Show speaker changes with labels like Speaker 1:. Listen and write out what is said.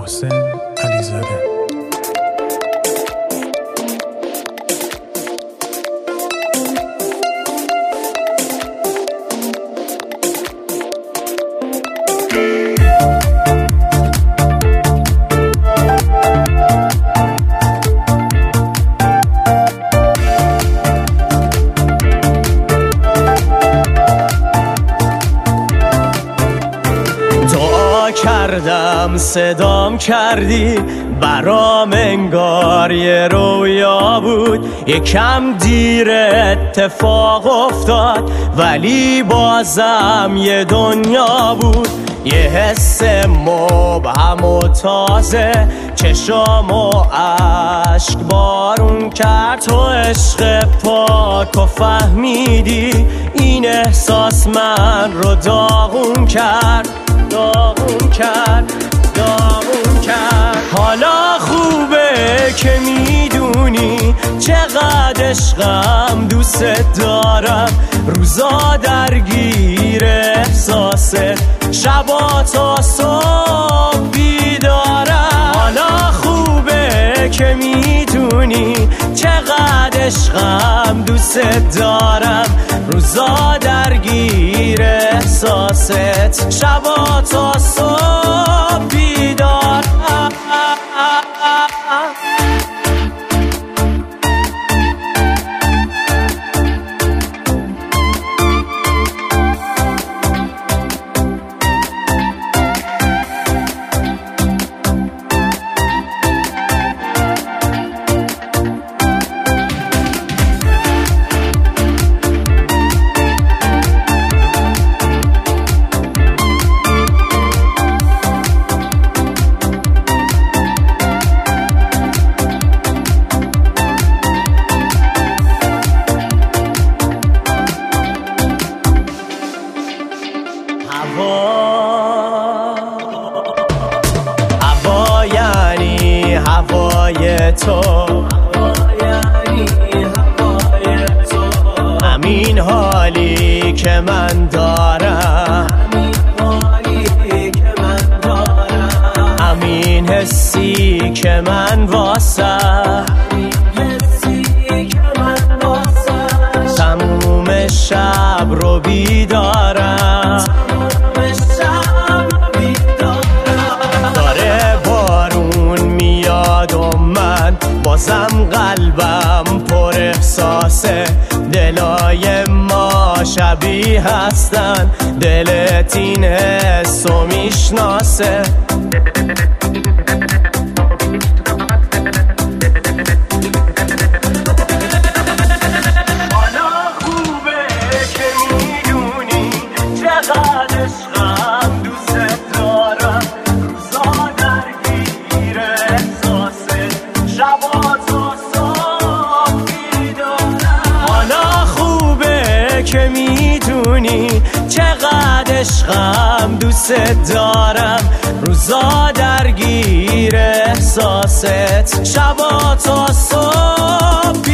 Speaker 1: محسن علیزاده.
Speaker 2: کردم صدام کردی برام انگار یه رویا بود، یکم دیر اتفاق افتاد ولی بازم یه دنیا بود. یه حس مبهم و تازه چشام و عشق بارون کرد، تو عشق پاک و فهمیدی این احساس من رو داغون کرد. حالا خوبه که میدونی چقدر عشقم دوست دارم، روزا درگیر احساست، شبا تا صبح بیدارم. حالا خوبه که میدونی چقدر عشقم دوست دارم، روزا درگیر احساست، شبا تا صبح بیدارم. هوا یعنی هوای تو، همین حالی که من دارم، همین حسی که من واسه تموم شب رو بیدارم. داره بارون میاد و من بازم قلبم پر احساسه، دلای ما شبیه هستن، دلت این حسو میشناسه. که میدونی چقدر عشقم دوست دارم، روزا درگیر احساست، شبا تا صبح